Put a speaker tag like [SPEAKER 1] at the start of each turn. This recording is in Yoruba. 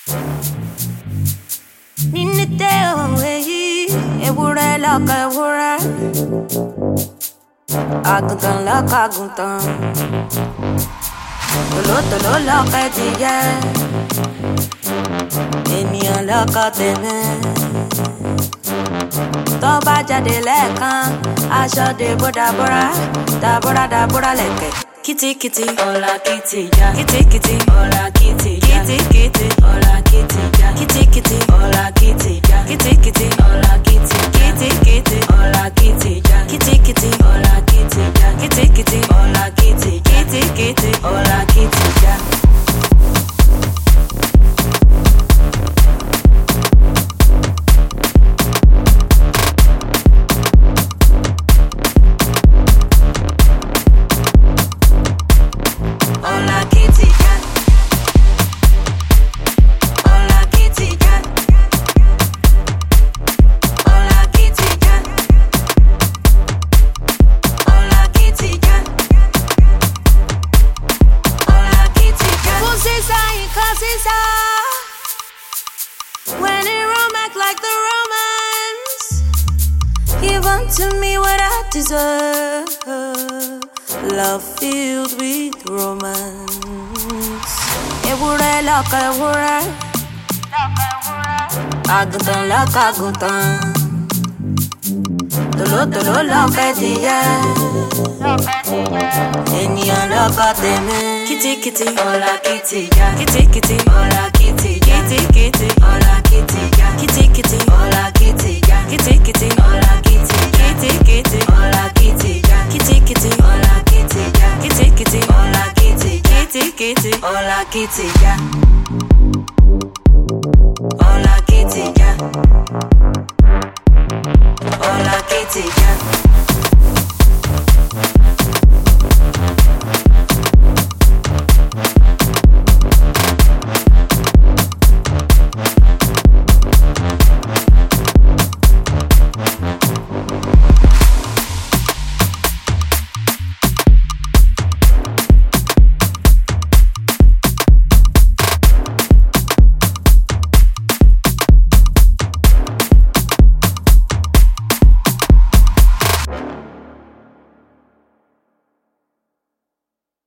[SPEAKER 1] Ninite oweyi, ewúrẹ́ lọ́kọ ewúrẹ́, àgùntàn lọ́kọ àgùntàn, tòlótòló lọ́kọ ẹdìyẹ, ènìyàn lọ́kọ tèmi. Tó bá jáde lẹ́ẹ̀kan, aṣọ dèbò dàbúrà, dàbúrà dàbúrà lẹ̀kẹ̀. Kitty kitty, hola kitty ya. Kitty kitty, hola kitty ya. Kitty kitty, hola kitty ya. Kitty kitty, hola kitty ya. Kitty kitty, hola kitty. Kitty kitty, hola kitty ya. Kitty kitty, hola kitty ya. Kitty kitty, hola kitty. Kitty kitty, hola kitty ya. When in Rome, act like the Romans. Give unto me what I deserve. Love filled with romance. Ewúrẹ́ lọ́kọ ewúrẹ́, àgùntàn lọ́kọ àgùntàn, tòlótòló lọ́kọ ẹdìyẹ, ènìyàn lọ́kọ tèmi. Kitty kitty, hola kitty ya. Kitty kitty, hola kitty ya. Kitty kitty, hola kitty ya. Kitty kitty, hola kitty ya. Kitty kitty, hola kitty. Kitty kitty, hola kitty ya. Kitty kitty, hola kitty ya. Kitty kitty, hola kitty. Kitty kitty, hola kitty ya. Hola kitty ya. Hola kitty ya.